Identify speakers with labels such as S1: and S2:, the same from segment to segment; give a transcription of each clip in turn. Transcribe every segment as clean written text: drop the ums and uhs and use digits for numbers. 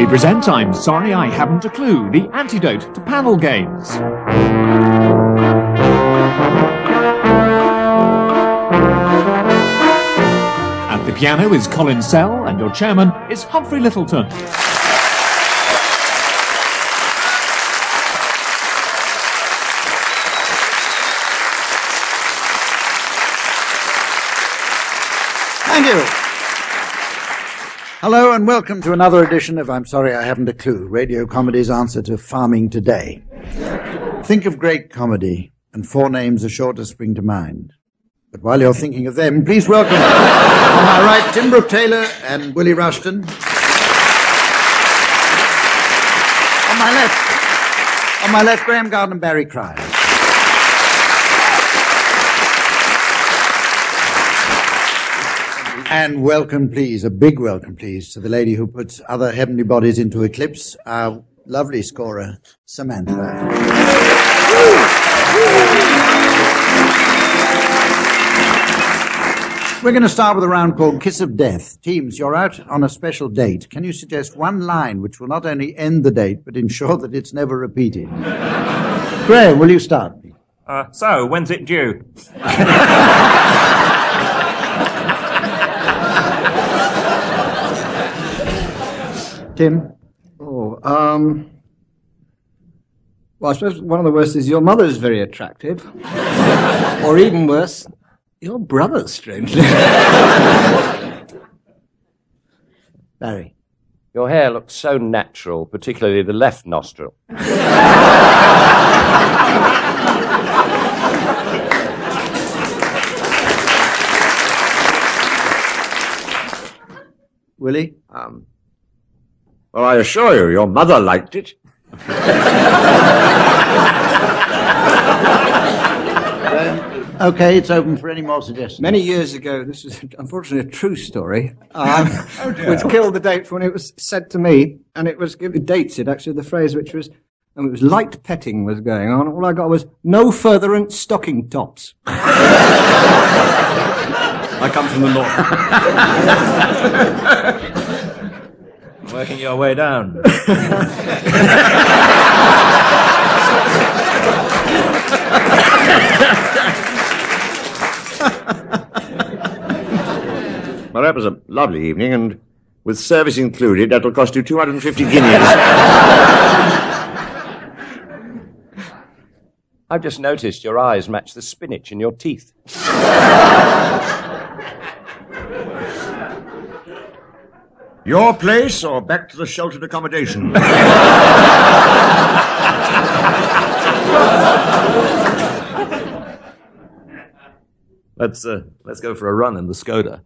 S1: present I'm Sorry I Haven't a Clue, the antidote to panel games. At the piano is Colin Sell, and your chairman is Humphrey Littleton.
S2: Thank you. Hello and welcome to another edition of I'm Sorry I Haven't a Clue, Radio Comedy's answer to Farming Today. Think of great comedy, and four names are sure to spring to mind. But while you're thinking of them, please welcome, on my right, Tim Brooke-Taylor and Willie Rushton. On my left, Graham Garden and Barry Cryer. And welcome, please, a big welcome, please, to the lady who puts other heavenly bodies into eclipse, our lovely scorer, Samantha. We're going to start with a round called Kiss of Death. Teams, you're out on a special date. Can you suggest one line which will not only end the date, but ensure that it's never repeated? Graham, will you start?
S3: So, when's it due?
S2: Tim?
S4: Well, I suppose one of the worst is your mother's very attractive. Or even worse, your brother's strangely.
S2: Barry?
S3: Your hair looks so natural, particularly the left nostril.
S2: Willie?
S3: Well, I assure you, your mother liked it.
S2: Okay, it's open for any more suggestions.
S4: Many years ago, this is unfortunately a true story, which killed the date for when it was said to me, and it dated actually the phrase which was, and it was light petting was going on. All I got was, no furtherance stocking tops. I come from the north.
S3: Working your way down. Well, that was a lovely evening, and with service included, that'll cost you 250 guineas. I've just noticed your eyes match the spinach in your teeth. Your place or back to the sheltered accommodation? Let's go for a run in the Skoda.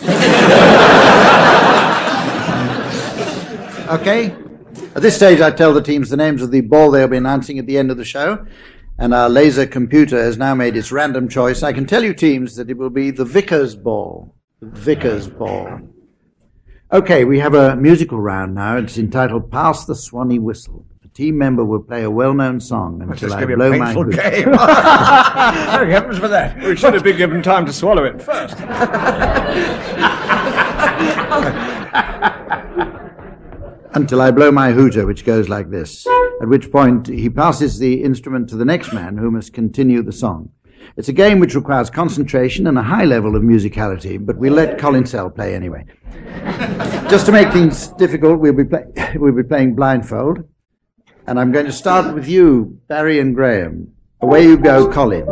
S2: Okay. At this stage, I tell the teams the names of the ball they'll be announcing at the end of the show, and our laser computer has now made its random choice. I can tell you, teams, that it will be the Vickers ball. The Vickers ball. Okay, we have a musical round now. It's entitled Pass the Swanee Whistle. A team member will play a well-known song until I blow my
S3: painful
S2: hoop.
S3: game. Thank heavens for that.
S4: We should have been given time to swallow it first.
S2: Until I blow my hooter, which goes like this, at which point he passes the instrument to the next man who must continue the song. It's a game which requires concentration and a high level of musicality, but we'll let Colin Sell play anyway. Just to make things difficult, we'll be playing blindfold, and I'm going to start with you, Barry and Graham. Away you go, Colin.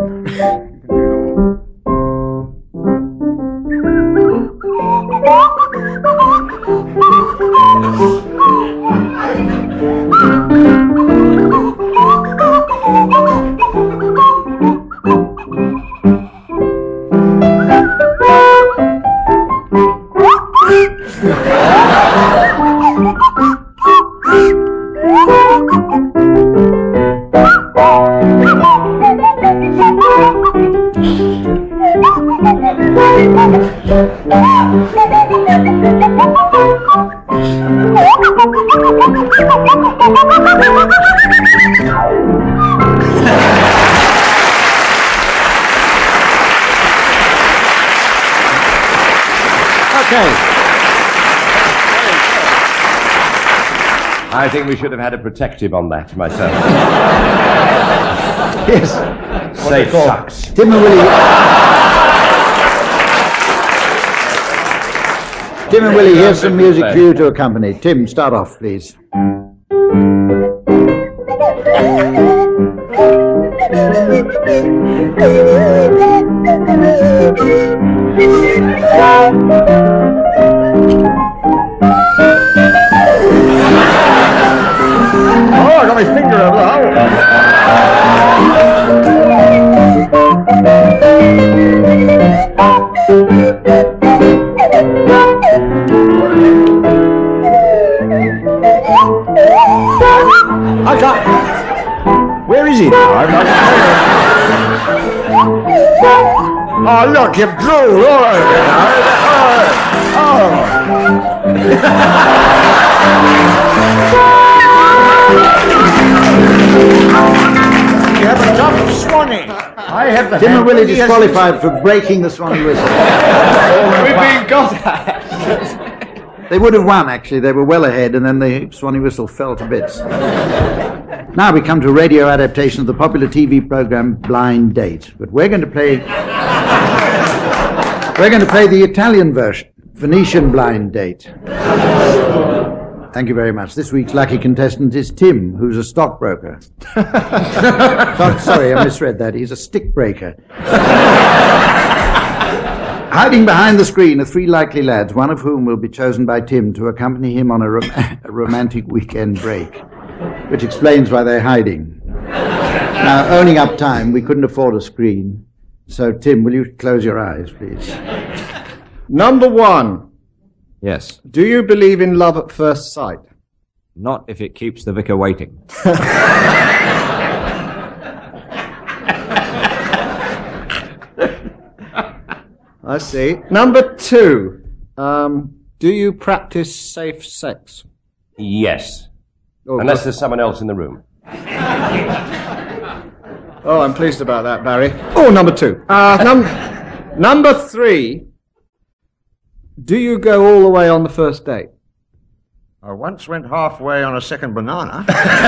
S5: I think we should have had a protective on that myself.
S2: Yes.
S5: Safe sucks.
S2: Tim and Willie. Tim and Willie, here's some music for you to accompany. Tim, start off, please.
S3: Oh, I got my finger over the hole. I can't. Where is he now? I've not... Oh, look, you've drooled all over it. You have a tough Swanee. I have the...
S2: Tim and Willie disqualified for breaking the Swanee whistle.
S4: We've been got at.
S2: They would have won, actually. They were well ahead, and then the Swanee whistle fell to bits. Now we come to a radio adaptation of the popular TV program Blind Date. But we're going to play the Italian version, Venetian Blind Date. Thank you very much. This week's lucky contestant is Tim, who's a stockbroker. Sorry, I misread that. He's a stick breaker. Hiding behind the screen are three likely lads, one of whom will be chosen by Tim to accompany him on a romantic weekend break, which explains why they're hiding. Now, owning up time, we couldn't afford a screen. So, Tim, will you close your eyes, please?
S4: Number 1.
S5: Yes.
S4: Do you believe in love at first sight?
S5: Not if it keeps the vicar waiting.
S4: I see. Number 2. Do you practice safe sex?
S5: Yes.
S4: Oh,
S5: Unless there's someone else in the room.
S4: Oh, I'm pleased about that, Barry. Oh, number 2. Number 3. Do you go all the way on the first date?
S3: I once went halfway on a second banana.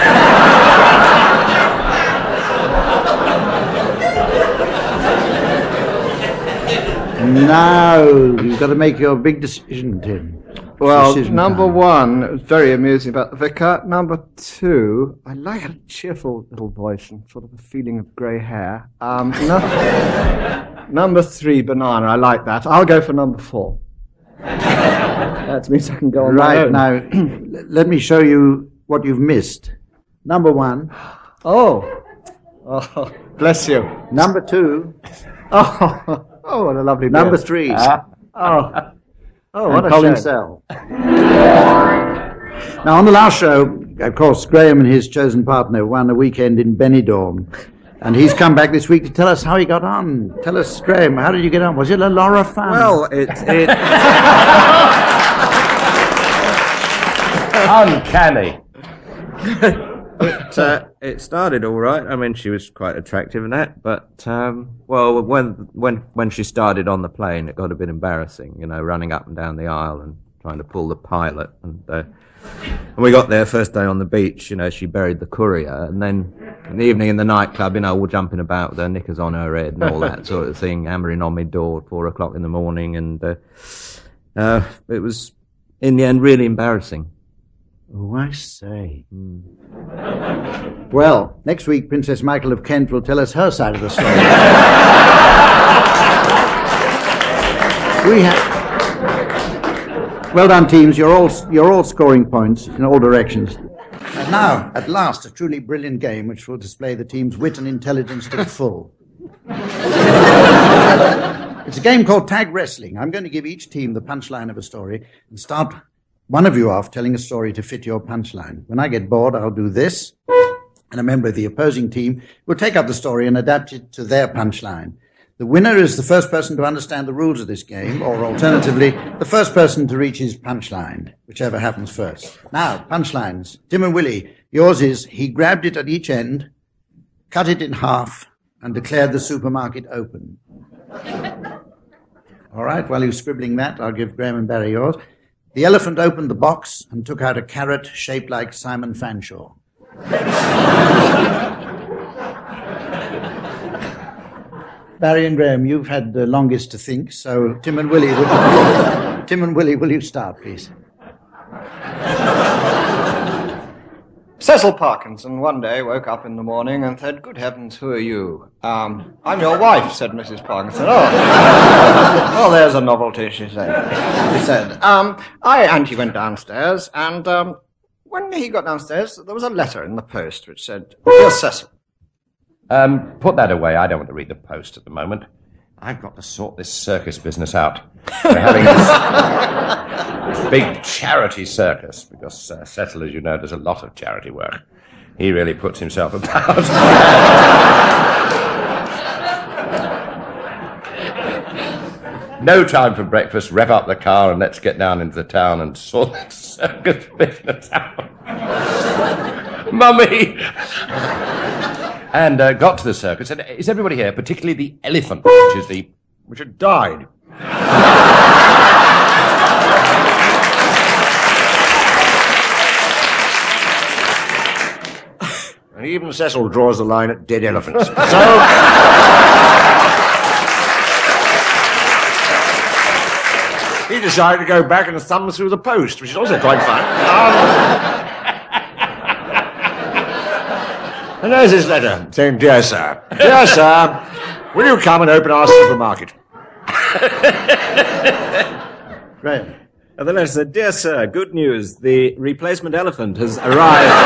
S2: Now, you've got to make your big decision, Tim.
S4: Well,
S2: Decision
S4: number
S2: time.
S4: 1, it was very amusing about the vicar. Number 2, I like a cheerful little voice and sort of a feeling of grey hair. Number 3, banana, I like that. I'll go for number 4. That means I can go on my
S2: Right,
S4: own.
S2: now, let me show you what you've missed. Number 1.
S4: Oh, bless you.
S2: Number 2.
S4: Oh, what a lovely beard.
S2: Number 3.
S4: Oh, what
S2: And
S4: a
S2: Colin
S4: shame.
S2: Sell. Now, on the last show, of course, Graham and his chosen partner won a weekend in Benidorm. And he's come back this week to tell us how he got on. Tell us, Graham, how did you get on? Was it a lot of fun?
S6: Well, it
S5: Uncanny.
S6: it started all right. I mean, she was quite attractive and that, but well, when she started on the plane, it got a bit embarrassing, you know, running up and down the aisle and trying to pull the pilot. And we got there first day on the beach. You know, she buried the courier, and then in the evening in the nightclub, you know, all jumping about with her knickers on her head and all that sort of thing, hammering on my door at 4:00 in the morning, and it was in the end really embarrassing.
S2: Oh, I say. Well, next week, Princess Michael of Kent will tell us her side of the story. Well done, teams. You're all scoring points in all directions. And now, at last, a truly brilliant game which will display the team's wit and intelligence to the full. It's a game called Tag Wrestling. I'm going to give each team the punchline of a story and start one of you off telling a story to fit your punchline. When I get bored, I'll do this, and a member of the opposing team will take up the story and adapt it to their punchline. The winner is the first person to understand the rules of this game, or alternatively, the first person to reach his punchline, whichever happens first. Now, punchlines. Tim and Willie, yours is, he grabbed it at each end, cut it in half, and declared the supermarket open. All right, while you're scribbling that, I'll give Graham and Barry yours. The elephant opened the box and took out a carrot shaped like Simon Fanshawe. Barry and Graham, you've had the longest to think, so Tim and Willie, will you start, please?
S4: Cecil Parkinson one day woke up in the morning and said, "Good heavens, who are you?" "I'm your wife," said Mrs. Parkinson. "Oh, well, there's a novelty," she said. And he went downstairs, and when he got downstairs, there was a letter in the post which said, "Dear Cecil."
S5: Put that away. I don't want to read the Post at the moment. I've got to sort this circus business out. We're having this big charity circus, because Cecil, as you know, does a lot of charity work. He really puts himself about. No time for breakfast. Rev up the car and let's get down into the town and sort this circus business out. Mummy! And got to the circus, and is everybody here, particularly the elephant, which had died?
S3: And even Cecil draws the line at dead elephants. So... he decided to go back and thumb through the post, which is also quite fun. And there's his letter, saying, "Dear Sir, will you come and open our supermarket?"
S2: Graham.
S7: The letter said, "Dear Sir, good news. The replacement elephant has arrived.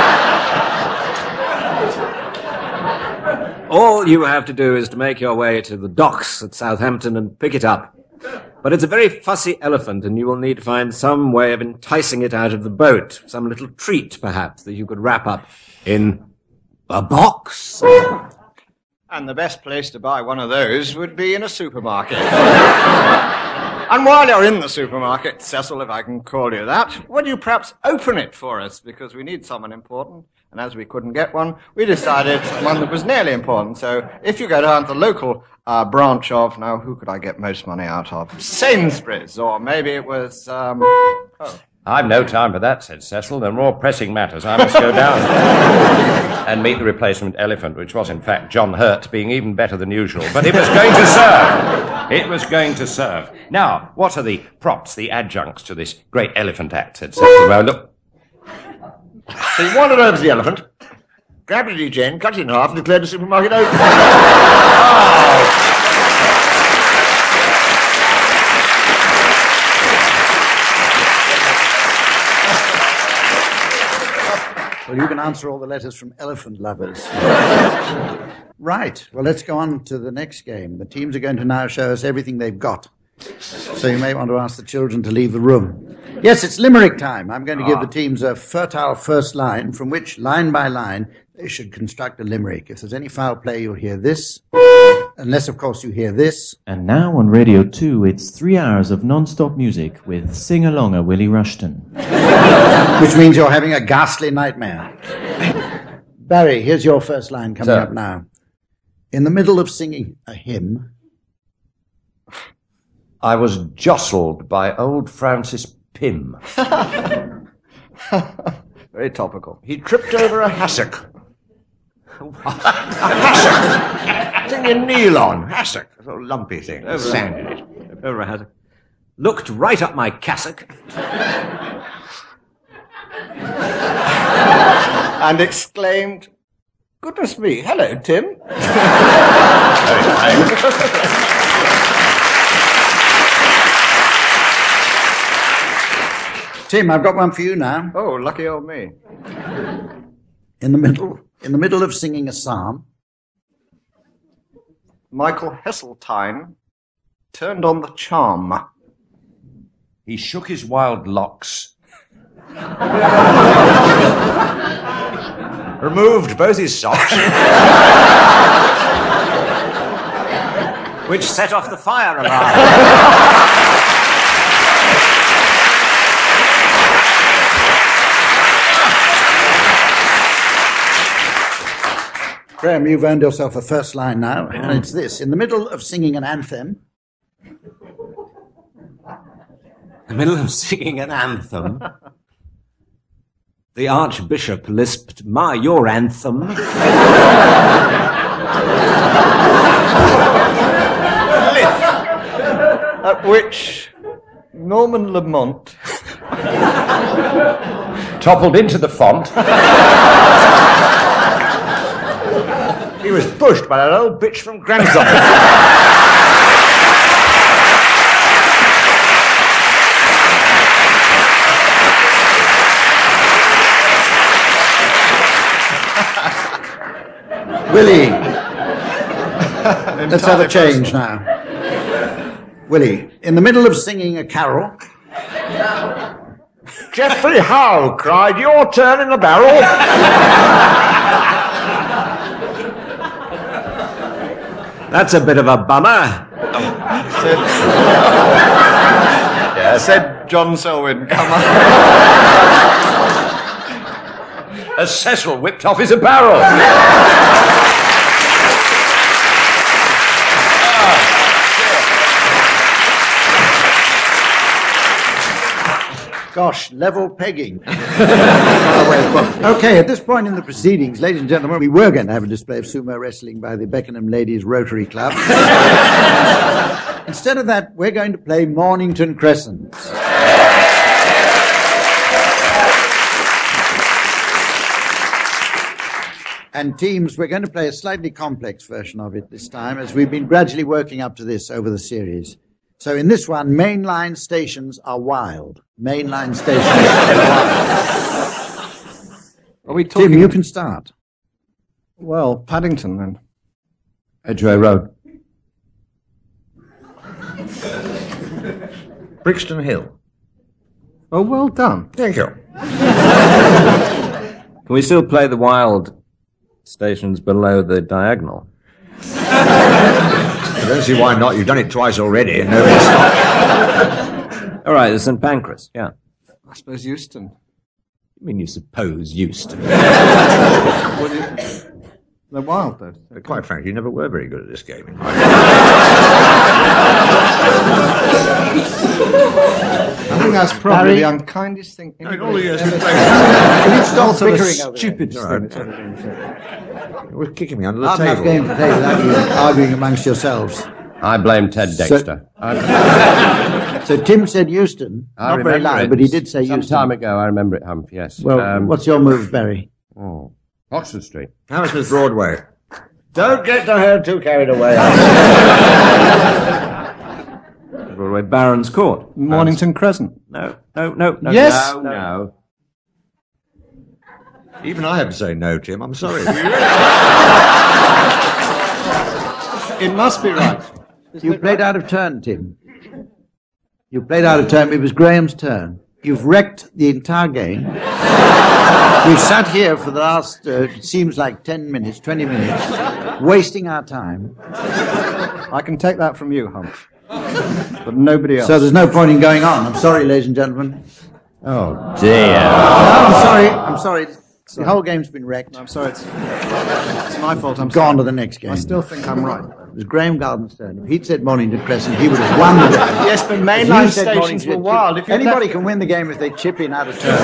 S7: All you have to do is to make your way to the docks at Southampton and pick it up. But it's a very fussy elephant, and you will need to find some way of enticing it out of the boat. Some little treat, perhaps, that you could wrap up in a box."
S4: And the best place to buy one of those would be in a supermarket. And while you're in the supermarket, Cecil, if I can call you that, would you perhaps open it for us? Because we need someone important. And as we couldn't get one, we decided one that was nearly important. So if you go down to the local branch of, now who could I get most money out of? Sainsbury's, or maybe it was,
S5: I've no time for that, said Cecil. There are more pressing matters. I must go down and meet the replacement elephant, which was, in fact, John Hurt, being even better than usual. But it was going to serve. It was going to serve. Now, what are the props, the adjuncts to this great elephant act, said Cecil. Well, look.
S3: So he wandered over to the elephant, grabbed a DJ and cut it in half and declared the supermarket open.
S2: Well, you can answer all the letters from elephant lovers. Right. Well, let's go on to the next game. The teams are going to now show us everything they've got. So you may want to ask the children to leave the room. Yes, it's limerick time. I'm going to give the teams a fertile first line from which, line by line, they should construct a limerick. If there's any foul play, you'll hear this. Unless, of course, you hear this.
S8: And now on Radio 2, it's 3 hours of non-stop music with Sing-Alonga Willie Rushton.
S2: Which means you're having a ghastly nightmare. Barry, here's your first line coming up now. In the middle of singing a hymn,
S5: I was jostled by old Francis Pym.
S4: very topical.
S3: He tripped over a hassock. A hassock. Thing you kneel on. Hassock. A little lumpy thing. With sand in it.
S7: Over a hassock. Looked right up my cassock.
S4: And exclaimed, "Goodness me, hello, Tim."
S2: Tim, I've got one for you now.
S4: Oh, lucky old me.
S2: In the middle of singing a psalm,
S4: Michael Heseltine turned on the charm.
S5: He shook his wild locks.
S3: Removed both his socks.
S7: Which set off the fire alarm.
S2: Graham, you've earned yourself a first line now, and it's this. In the middle of singing an anthem,
S7: In the middle of singing an anthem, the Archbishop lisped, your anthem.
S4: At which Norman Lamont
S5: Toppled into the font.
S3: He was pushed by that old bitch from Grantham.
S2: Willie, let's have a change now. Willie, in the middle of singing a carol,
S3: Geoffrey Howe cried, "Your turn in the barrel."
S7: That's a bit of a bummer.
S4: said John Selwyn, come on.
S5: As Cecil whipped off his apparel.
S2: gosh, level pegging. Okay, at this point in the proceedings, ladies and gentlemen, we were going to have a display of sumo wrestling by the Beckenham Ladies Rotary Club. Instead of that, we're going to play Mornington Crescent. And teams, we're going to play a slightly complex version of it this time, as we've been gradually working up to this over the series. So in this one, mainline stations are wild. Mainline stations are wild.
S4: Are we talking...
S2: Tim, you can start.
S4: Well, Paddington, then.
S5: Edgware Road.
S3: Brixton Hill.
S4: Oh, well done.
S3: Thank you.
S6: Can we still play the wild stations below the diagonal?
S3: I don't see why not. You've done it twice already and nobody's stopped.
S6: All right, the St. Pancras, yeah.
S4: I suppose Euston.
S6: I mean, you suppose Euston.
S4: They're wild, though.
S3: But quite frankly, you never were very good at this game.
S4: I think that's probably the unkindest thing.
S3: In all the years we've
S2: Stop bickering over
S4: Stupid
S3: Right.
S2: there.
S3: We're kicking me under the
S2: Hard enough
S3: table.
S2: game to play without you arguing amongst yourselves.
S5: I blame Ted Dexter.
S2: So Tim said Euston.
S5: I
S2: Not very
S5: remember
S2: loud,
S5: it.
S2: but he did say
S5: Some
S2: Euston.
S5: time ago, I remember it, Humph, yes.
S2: Well, what's your move, Barry?
S5: Oxford Street.
S3: Hammersmith Broadway. Don't get the herd too carried away.
S6: Broadway Barons Court.
S4: Mornington Crescent.
S6: No.
S4: Yes.
S6: No.
S3: Even I have to say no, Tim. I'm sorry.
S4: It must be right.
S2: You played out of turn, Tim. You played out of turn. It was Graham's turn. You've wrecked the entire game. We've sat here for the last, it seems like 10 minutes, 20 minutes, wasting our time.
S4: I can take that from you, Humph. But nobody else.
S2: So there's no point in going on. I'm sorry, ladies and gentlemen.
S5: Oh, dear.
S2: No, I'm sorry. The whole game's been wrecked.
S4: I'm sorry, it's my fault. I'm
S2: Go on
S4: sorry.
S2: to the next game.
S4: I still think I'm right.
S2: It was Graham Garden's turn. If he'd said Mornington Crescent, he would have won the game.
S4: Yes, but
S2: If
S4: mainline
S2: you said
S4: stations
S2: Mornington
S4: were wild. If you
S2: Anybody
S4: left-
S2: can win the game if they chip in out of turn.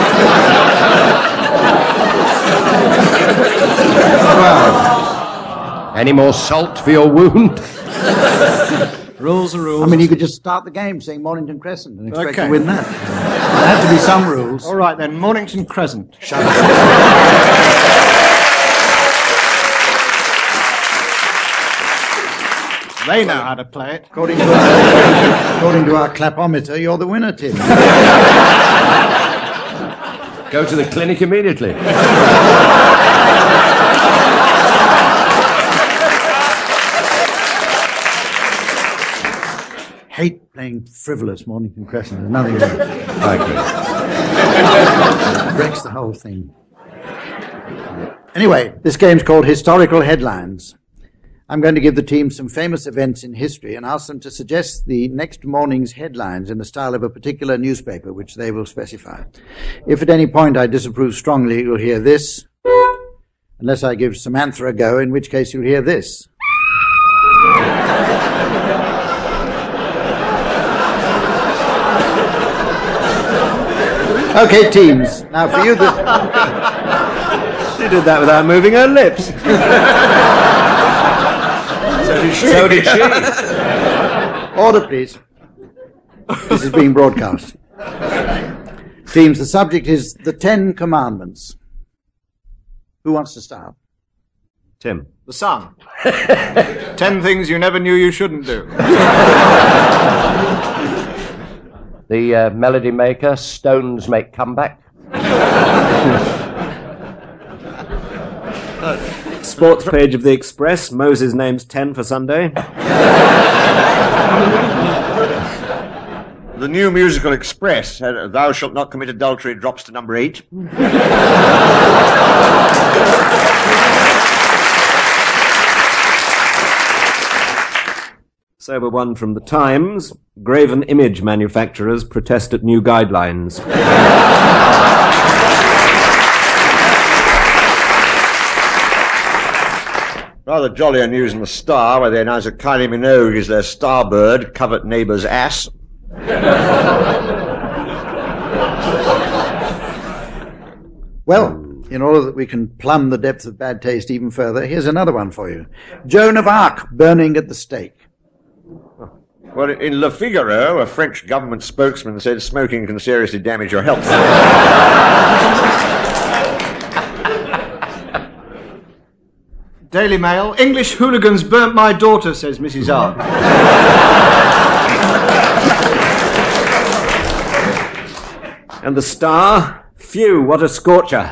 S2: Well,
S5: Any more salt for your wound?
S4: Rules are rules.
S2: I mean, you could just start the game saying Mornington Crescent and expect
S4: Okay.
S2: to win that. There have to be some rules.
S4: All right, then. Mornington Crescent. They know how to play it.
S2: According to our clapometer, you're the winner, Tim.
S5: Go to the clinic immediately.
S2: Hate playing frivolous Mornington Crescent. There's nothing wrong.
S5: I agree.
S2: It wrecks the whole thing. Anyway, this game's called Historical Headlines. I'm going to give the team some famous events in history and ask them to suggest the next morning's headlines in the style of a particular newspaper, which they will specify. If at any point I disapprove strongly, you'll hear this. Unless I give Samantha a go, in which case you'll hear this. Okay, teams. Now for you,
S7: She did that without moving her lips.
S3: So did she.
S2: Order, please. This is being broadcast. Teams, the subject is the 10 Commandments. Who wants to start?
S7: Tim.
S4: The Sun. 10 things you never knew you shouldn't do.
S5: The Melody Maker, Stones Make Comeback.
S7: Sports page of the Express, Moses names 10 for Sunday.
S3: The new musical Express, Thou Shalt Not Commit Adultery, drops to number 8.
S7: Sober one from the Times. Graven image manufacturers protest at new guidelines.
S3: Rather jollier news in the Star, where they announce that Kylie Minogue is their star bird, covet neighbour's ass.
S2: Well, in order that we can plumb the depth of bad taste even further, here's another one for you. Joan of Arc burning at the stake.
S3: Well, in Le Figaro, a French government spokesman said smoking can seriously damage your health.
S4: Daily Mail. English hooligans burnt my daughter, says Mrs. R.
S7: And the Star. Phew, what a scorcher.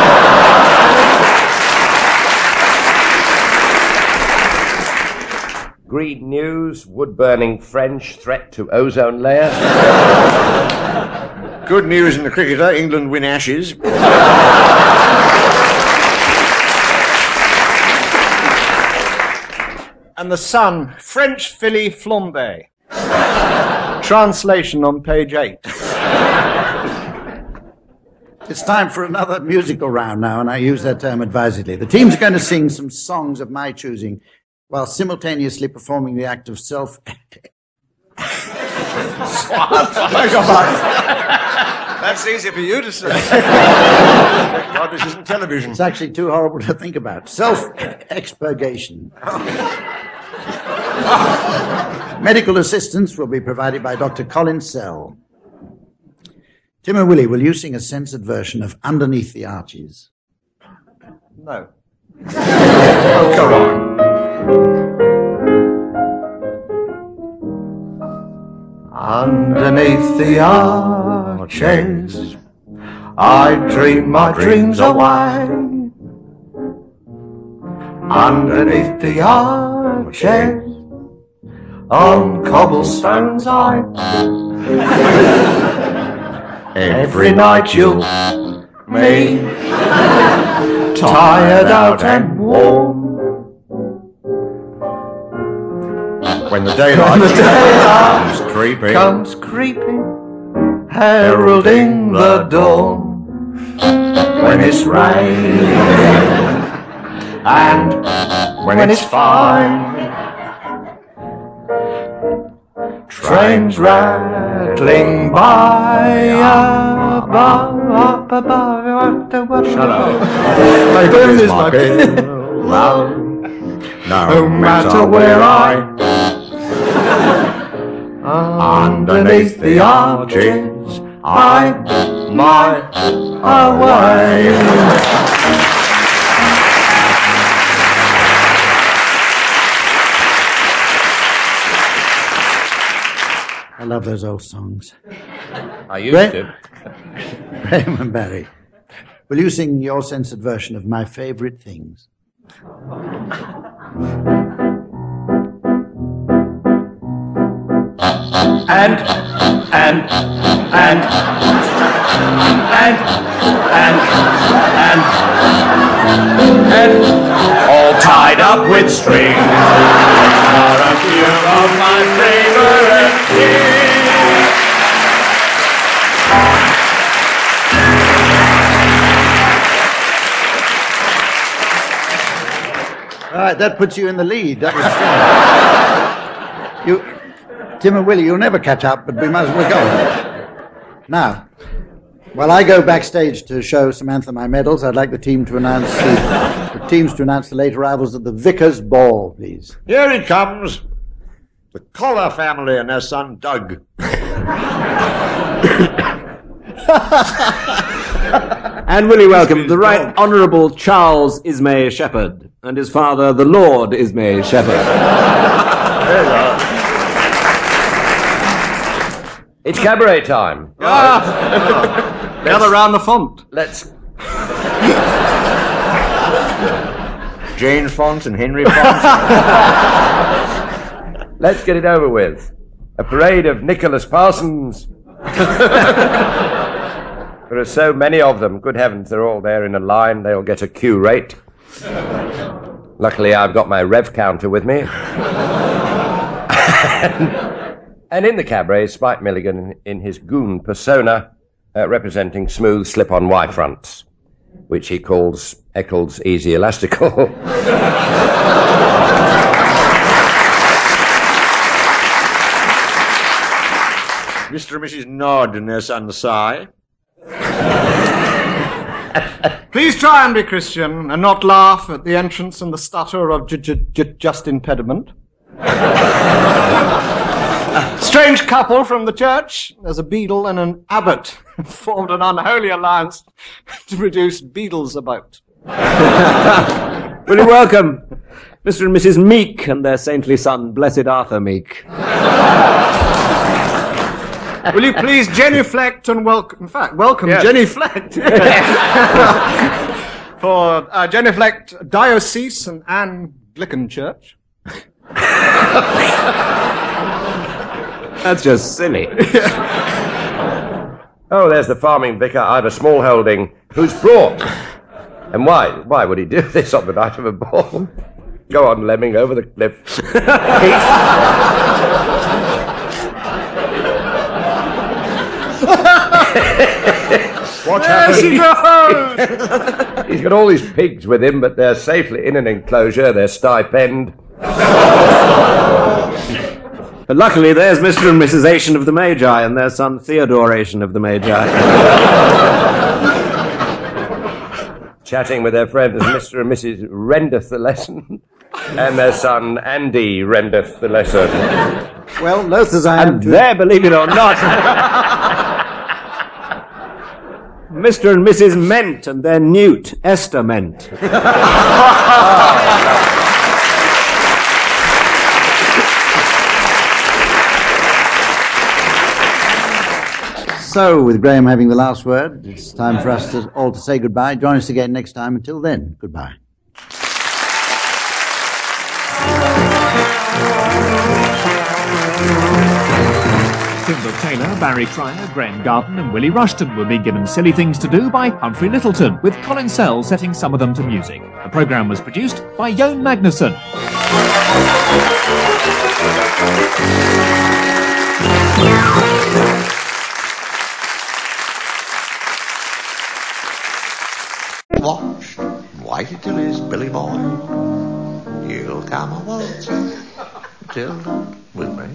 S5: Green News, wood-burning French, threat to ozone layer.
S3: Good news in the cricketer, England win Ashes.
S4: And the Sun. French Philly flambe. Translation on page 8.
S2: It's time for another musical round now, and I use that term advisedly. The teams are going to sing some songs of my choosing while simultaneously performing the act of self...
S3: That's easy for you to say. God, this isn't television.
S2: It's actually too horrible to think about. Self-expurgation. Medical assistance will be provided by Dr. Colin Sell. Tim and Willie, will you sing a censored version of Underneath the Arches?
S4: No.
S3: Oh, come on.
S9: Underneath the arches, I dream my dreams away. Underneath the arches, on cobblestones I every night you'll me tired out and warm.
S3: When the daylight
S9: comes creeping, heralding the dawn. When it's raining and when it's fine, trains rattling by above.
S3: Shut up.
S9: My bill is my bill. No matter where I underneath the arches, I my away.
S2: I love those old songs.
S5: I used to.
S2: Graham and Barry, will you sing your censored version of My Favourite Things?
S9: And all tied up with strings are a few of my favorite things.
S2: All right, that puts you in the lead. That was Tim and Willie, you'll never catch up, but we might as well go. Now, While I go backstage to show Samantha my medals, I'd like the team to announce the teams to announce the late arrivals at the Vickers Ball, please.
S3: Here it comes. The Collar family and their son, Doug.
S7: And will you welcome the Right Honourable Charles Ismay Shepherd and his father, the Lord Ismay Shepherd.
S5: It's cabaret time.
S4: Gather round the font.
S5: Let's...
S3: James Font and Henry Font.
S5: Let's get it over with. A parade of Nicholas Parsons. There are so many of them. Good heavens, they're all there in a line. They'll get a Q rate. Luckily, I've got my rev counter with me. And in the cabaret, Spike Milligan in his goon persona, representing smooth slip-on Y-fronts, which he calls Eccles Easy Elastical.
S3: Mr. and Mrs. Nod and their son, Si.
S4: Please try and be Christian and not laugh at the entrance and the stutter of Justin Pediment. Strange couple from the church. There's a beadle and an abbot formed an unholy alliance to produce beadles about.
S7: Will you welcome Mr. and Mrs. Meek and their saintly son, Blessed Arthur Meek.
S4: Will you please genuflect and welcome
S7: Yes.
S4: genuflect for genuflect Diocese and Anglican Church.
S7: That's just silly.
S5: Oh, there's the farming vicar, Ivor Smallholding, who's brought. And why? Why would he do this on the night of a ball? Go on, lemming over the cliff.
S3: What
S4: happened?
S5: He's got all these pigs with him, but they're safely in an enclosure. They're stipend.
S7: But luckily, there's Mr. and Mrs. Ation of the Magi and their son Theodore Ation of the Magi.
S5: Chatting with their friends Mr. and Mrs. Rendeth the Lesson and their son Andy Rendeth the Lesson.
S2: Well, loath as I am
S7: And
S2: to...
S7: there, believe it or not, Mr. and Mrs. Ment and their newt, Esther Ment.
S2: So, with Graham having the last word, it's time for us all to say goodbye. Join us again next time. Until then, goodbye.
S1: Timber Taylor, Barry Cryer, Graham Garden and Willie Rushton will be given Silly Things to Do by Humphrey Littleton, with Colin Sell setting some of them to music. The programme was produced by Jon Magnuson.